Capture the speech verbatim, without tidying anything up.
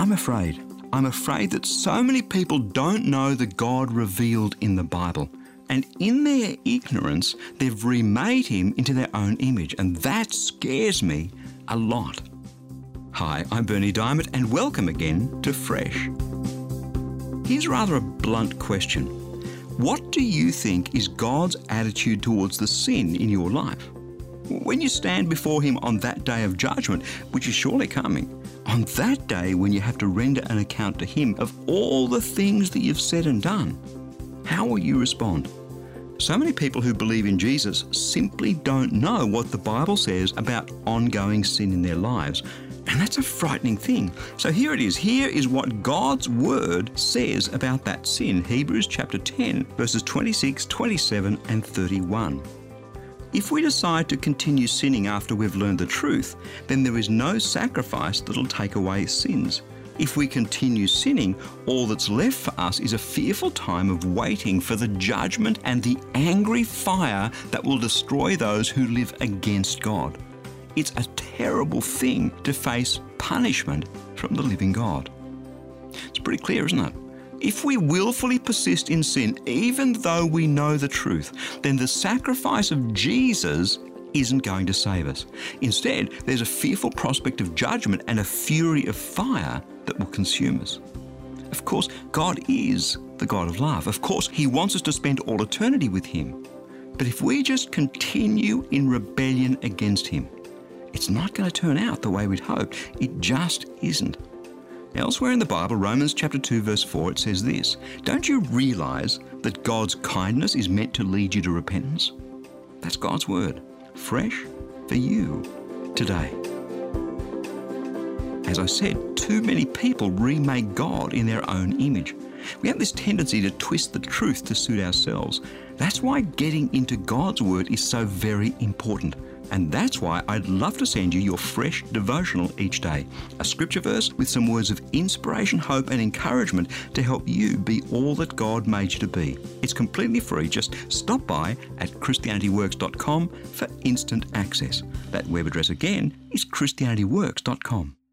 I'm afraid. I'm afraid that so many people don't know the God revealed in the Bible. And in their ignorance, they've remade him into their own image. And that scares me a lot. Hi, I'm Berni Dymet, and welcome again to Fresh. Here's rather a blunt question. What do you think is God's attitude towards the sin in your life? When you stand before him on that day of judgment, which is surely coming, on that day when you have to render an account to him of all the things that you've said and done, how will you respond? So many people who believe in Jesus simply don't know what the Bible says about ongoing sin in their lives. And that's a frightening thing. So here it is. Here is what God's Word says about that sin. Hebrews chapter ten, verses twenty-six, twenty-seven, and thirty-one. If we decide to continue sinning after we've learned the truth, then there is no sacrifice that'll take away sins. If we continue sinning, all that's left for us is a fearful time of waiting for the judgment and the angry fire that will destroy those who live against God. It's a terrible thing to face punishment from the living God. It's pretty clear, isn't it? If we willfully persist in sin, even though we know the truth, then the sacrifice of Jesus isn't going to save us. Instead, there's a fearful prospect of judgment and a fury of fire that will consume us. Of course, God is the God of love. Of course, he wants us to spend all eternity with him. But if we just continue in rebellion against him, it's not going to turn out the way we'd hoped. It just isn't. Elsewhere in the Bible, Romans chapter two, verse four, it says this, "Don't you realize that God's kindness is meant to lead you to repentance?" That's God's word, fresh for you today. As I said, too many people remake God in their own image. We have this tendency to twist the truth to suit ourselves. That's why getting into God's word is so very important. And that's why I'd love to send you your fresh devotional each day. A scripture verse with some words of inspiration, hope and encouragement to help you be all that God made you to be. It's completely free. Just stop by at christianity works dot com for instant access. That web address again is christianity works dot com.